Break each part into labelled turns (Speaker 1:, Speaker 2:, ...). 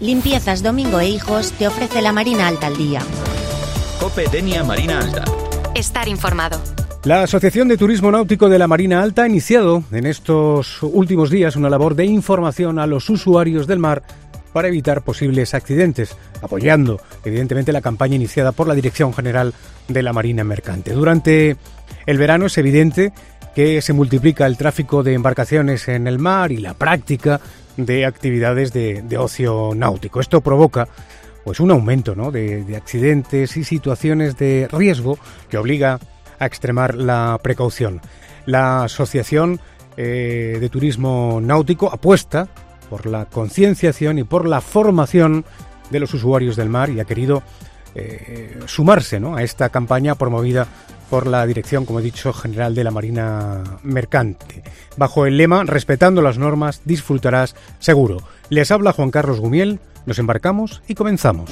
Speaker 1: Limpiezas Domingo e Hijos te ofrece la Marina Alta al día.
Speaker 2: COPE Denia Marina Alta.
Speaker 1: Estar informado.
Speaker 3: La Asociación de Turismo Náutico de la Marina Alta ha iniciado en estos últimos días una labor de información a los usuarios del mar para evitar posibles accidentes, apoyando evidentemente la campaña iniciada por la Dirección General de la Marina Mercante. Durante el verano es evidente que se multiplica el tráfico de embarcaciones en el mar y la práctica de actividades de ocio náutico. Esto provoca pues un aumento, ¿no?, de accidentes y situaciones de riesgo que obliga a extremar la precaución. La Asociación de Turismo Náutico apuesta por la concienciación y por la formación de los usuarios del mar y ha querido sumarse, ¿no?, a esta campaña promovida por la Dirección, como he dicho, General de la Marina Mercante. Bajo el lema "Respetando las normas, disfrutarás seguro". Les habla Juan Carlos Gumiel, nos embarcamos y comenzamos.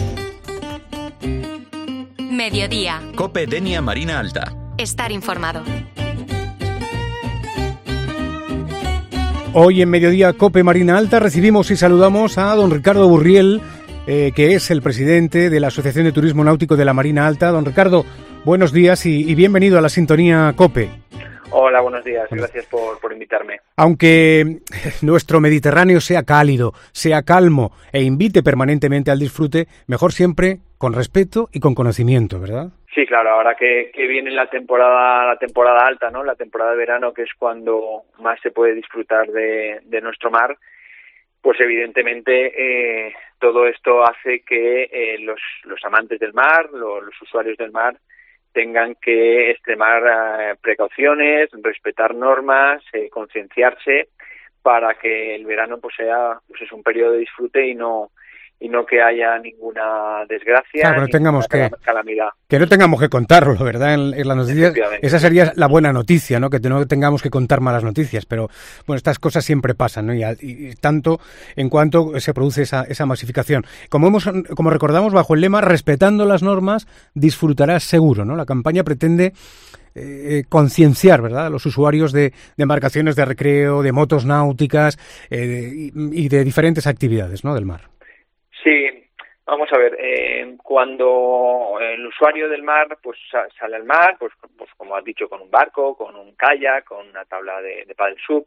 Speaker 1: Mediodía.
Speaker 2: COPE Denia Marina Alta.
Speaker 1: Estar informado.
Speaker 3: Hoy en Mediodía COPE Marina Alta recibimos y saludamos a don Ricardo Burriel, que es el presidente de la Asociación de Turismo Náutico de la Marina Alta. Don Ricardo, buenos días y bienvenido a la sintonía COPE.
Speaker 4: Hola, buenos días. Gracias por invitarme.
Speaker 3: Aunque nuestro Mediterráneo sea cálido, sea calmo e invite permanentemente al disfrute, mejor siempre con respeto y con conocimiento, ¿verdad?
Speaker 4: Sí, claro. Ahora que viene la temporada alta, ¿no? La temporada de verano, que es cuando más se puede disfrutar de nuestro mar, pues evidentemente todo esto hace que los amantes del mar, los usuarios del mar, tengan que extremar precauciones, respetar normas, concienciarse para que el verano pues sea es un periodo de disfrute y no que haya ninguna desgracia,
Speaker 3: claro,
Speaker 4: calamidad.
Speaker 3: Que no tengamos que contarlo, ¿verdad? En las noticias. Esa sería la buena noticia, ¿no? Que no tengamos que contar malas noticias. Pero, bueno, estas cosas siempre pasan, ¿no? Y tanto en cuanto se produce esa masificación. Como recordamos, bajo el lema "Respetando las normas, disfrutarás seguro", ¿no? La campaña pretende concienciar, ¿verdad?, a los usuarios de embarcaciones de recreo, de motos náuticas y de diferentes actividades, ¿no?, del mar.
Speaker 4: Sí, vamos a ver, cuando el usuario del mar pues sale al mar, pues como has dicho, con un barco, con un kayak, con una tabla de paddle sub,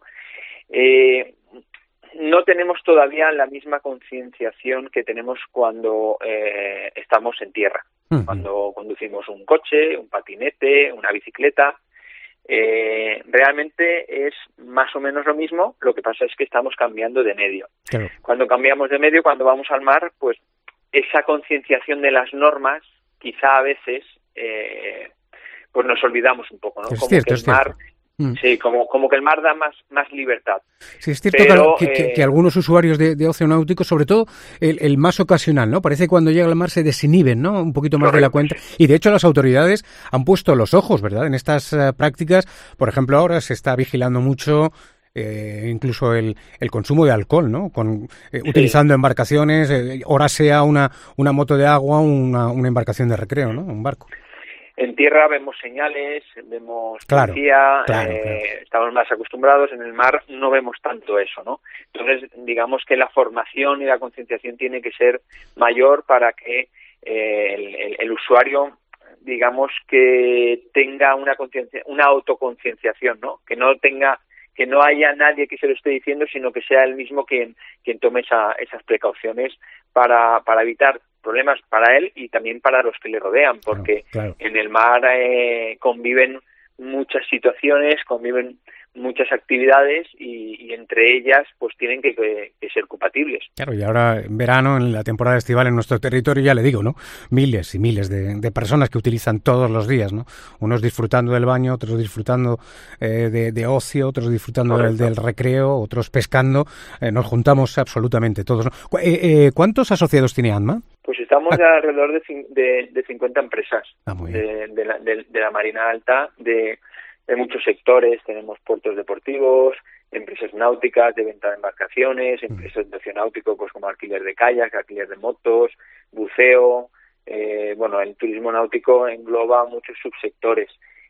Speaker 4: no tenemos todavía la misma concienciación que tenemos cuando estamos en tierra, cuando conducimos un coche, un patinete, una bicicleta. Realmente es más o menos lo mismo, lo que pasa es que estamos cambiando de medio. Claro. Cuando cambiamos de medio, cuando vamos al mar, pues esa concienciación de las normas, quizá a veces pues nos olvidamos un poco, ¿no?
Speaker 3: Es
Speaker 4: como
Speaker 3: cierto,
Speaker 4: que el mar, sí, como que el mar da más libertad.
Speaker 3: Sí, es cierto. Pero, que algunos usuarios de ocio náutico, sobre todo el más ocasional, ¿no? Parece que cuando llega al mar se desinhiben, ¿no?, un poquito más. Correcto, de la cuenta. Sí. Y de hecho las autoridades han puesto los ojos, ¿verdad?, en estas prácticas. Por ejemplo, ahora se está vigilando mucho incluso el consumo de alcohol, ¿no? Utilizando embarcaciones, ahora sea una moto de agua, una embarcación de recreo, ¿no?, un barco.
Speaker 4: En tierra vemos señales, vemos policía, claro. Estamos más acostumbrados. En el mar no vemos tanto eso, ¿no? Entonces, digamos que la formación y la concienciación tiene que ser mayor para que el usuario, digamos, que tenga una autoconcienciación, ¿no? Que no haya nadie que se lo esté diciendo, sino que sea él mismo quien tome esas precauciones para evitar problemas para él y también para los que le rodean, porque claro. En el mar conviven muchas situaciones, conviven muchas actividades y entre ellas pues tienen que ser compatibles.
Speaker 3: Claro, y ahora en verano, en la temporada estival en nuestro territorio, ya le digo, ¿no?, miles y miles de personas que utilizan todos los días, ¿no?, unos disfrutando del baño, otros disfrutando de ocio, otros disfrutando del recreo, otros pescando. Nos juntamos absolutamente todos, ¿no? ¿Cuántos asociados tiene ANMA?
Speaker 4: Pues estamos alrededor de 50 empresas de la Marina Alta, de muchos sectores. Tenemos puertos deportivos, empresas náuticas de venta de embarcaciones, empresas de ocio náutico, pues como alquiler de kayak, alquiler de motos, buceo. El turismo náutico engloba muchos subsectores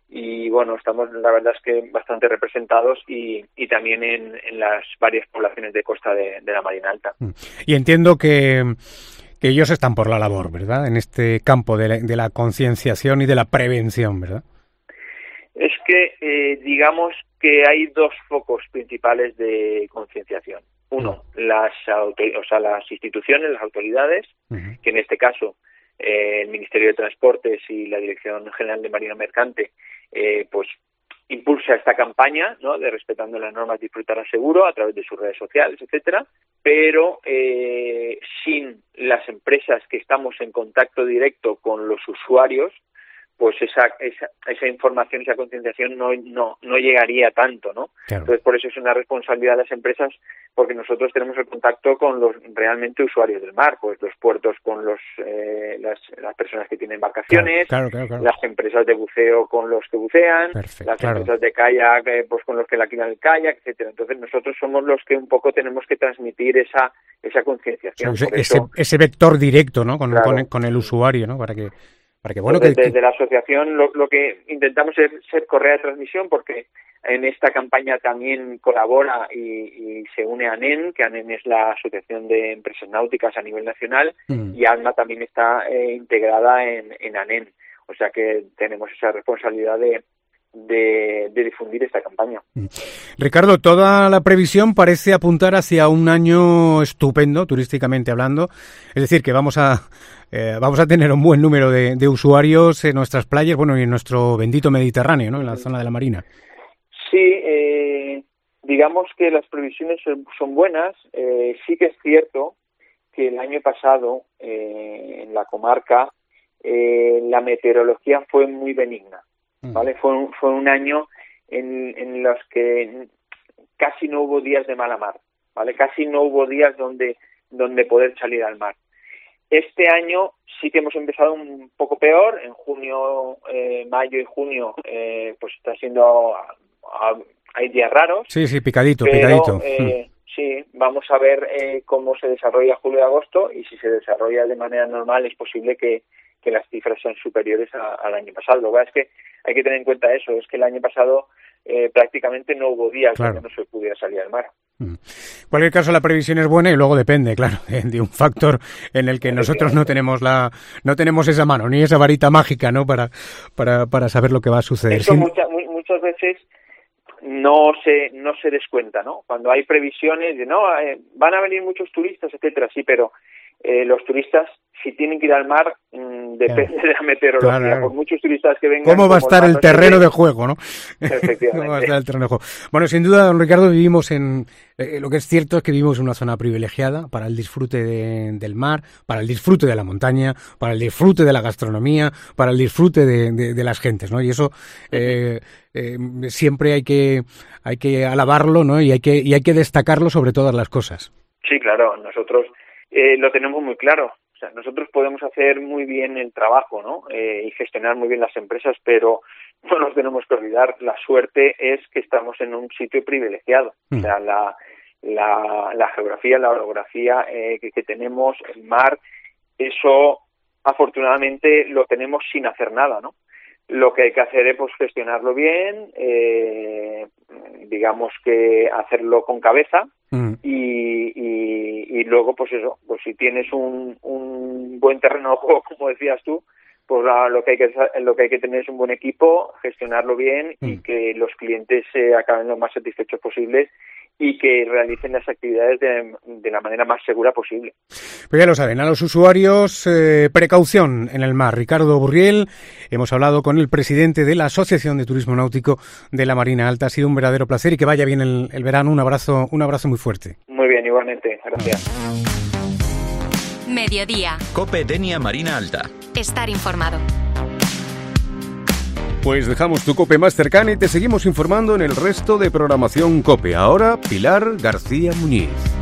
Speaker 4: y bueno, estamos la verdad es que bastante representados y también en las varias poblaciones de costa de la Marina Alta.
Speaker 3: Y entiendo que ellos están por la labor, ¿verdad?, en este campo de la concienciación y de la prevención, ¿verdad?
Speaker 4: Es que digamos que hay dos focos principales de concienciación. Uno, las instituciones, las autoridades, que en este caso el Ministerio de Transportes y la Dirección General de Marina Mercante pues impulsa esta campaña, ¿no?, de respetando las normas disfrutarás seguro a través de sus redes sociales, etcétera, pero sin las empresas que estamos en contacto directo con los usuarios, pues esa información, esa concienciación no llegaría tanto, ¿no? Claro. Entonces, por eso es una responsabilidad de las empresas, porque nosotros tenemos el contacto con los realmente usuarios del mar, pues los puertos con las personas que tienen embarcaciones, claro. Las empresas de buceo con los que bucean, empresas de kayak pues con los que alquilan el kayak, etcétera. Entonces, nosotros somos los que un poco tenemos que transmitir esa concienciación. O sea,
Speaker 3: ese vector directo, ¿no?, con el usuario, ¿no?, para que bueno,
Speaker 4: desde la asociación lo que intentamos es ser correa de transmisión, porque en esta campaña también colabora y se une ANEN, que ANEN es la Asociación de Empresas Náuticas a nivel nacional, y ALMA también está integrada en ANEN. O sea que tenemos esa responsabilidad de difundir esta campaña.
Speaker 3: Ricardo, toda la previsión parece apuntar hacia un año estupendo, turísticamente hablando. Es decir, que vamos a tener un buen número de usuarios en nuestras playas, bueno, y en nuestro bendito Mediterráneo, ¿no?, en la zona de la Marina.
Speaker 4: Sí, digamos que las previsiones son buenas. Sí que es cierto que el año pasado en la comarca la meteorología fue muy benigna, ¿vale? Fue un año en los que casi no hubo días de mala mar, ¿vale? Casi no hubo días donde poder salir al mar. Este año sí que hemos empezado un poco peor. En junio, mayo y junio, pues está siendo hay días raros.
Speaker 3: Sí, picadito.
Speaker 4: Sí, vamos a ver cómo se desarrolla julio y agosto, y si se desarrolla de manera normal es posible que las cifras sean superiores al año pasado. Lo que pasa es que hay que tener en cuenta eso, es que el año pasado prácticamente no hubo días donde no se pudiera salir al mar.
Speaker 3: En cualquier caso, la previsión es buena y luego depende, claro, de un factor en el que nosotros no tenemos esa mano ni esa varita mágica, ¿no?, para saber lo que va a suceder.
Speaker 4: Eso muchas veces no se descuenta, ¿no? Cuando hay previsiones de van a venir muchos turistas, etcétera, sí, pero los turistas, si tienen que ir al mar, depende de la meteorología. Claro. Por muchos turistas que vengan...
Speaker 3: ¿Cómo va a estar el terreno de juego, no?
Speaker 4: Efectivamente.
Speaker 3: ¿Cómo va a estar el terreno de juego? Bueno, sin duda, don Ricardo, vivimos lo que es cierto es que vivimos en una zona privilegiada para el disfrute del mar, para el disfrute de la montaña, para el disfrute de la gastronomía, para el disfrute de las gentes, ¿no? Y eso siempre hay que alabarlo, ¿no? Y hay que destacarlo sobre todas las cosas.
Speaker 4: Sí, claro. Nosotros lo tenemos muy claro. O sea, nosotros podemos hacer muy bien el trabajo, ¿no? Y gestionar muy bien las empresas, pero no nos tenemos que olvidar, la suerte es que estamos en un sitio privilegiado. O sea, la geografía, la orografía que tenemos, el mar, eso afortunadamente lo tenemos sin hacer nada, ¿no? Lo que hay que hacer es pues gestionarlo bien, digamos que hacerlo con cabeza y luego pues eso, pues si tienes un buen terreno de juego, como decías tú, pues lo que hay que tener es un buen equipo, gestionarlo bien y que los clientes se acaben lo más satisfechos posibles y que realicen las actividades de la manera más segura posible.
Speaker 3: Pues ya lo saben, a los usuarios, precaución en el mar. Ricardo Burriel, hemos hablado con el presidente de la Asociación de Turismo Náutico de la Marina Alta. Ha sido un verdadero placer y que vaya bien el verano. Un abrazo muy fuerte.
Speaker 4: Muy bien, igualmente. Gracias.
Speaker 1: Mediodía.
Speaker 2: COPE Denia Marina Alta.
Speaker 1: Estar informado.
Speaker 3: Pues dejamos tu COPE más cercana y te seguimos informando en el resto de programación COPE. Ahora, Pilar García Muñiz.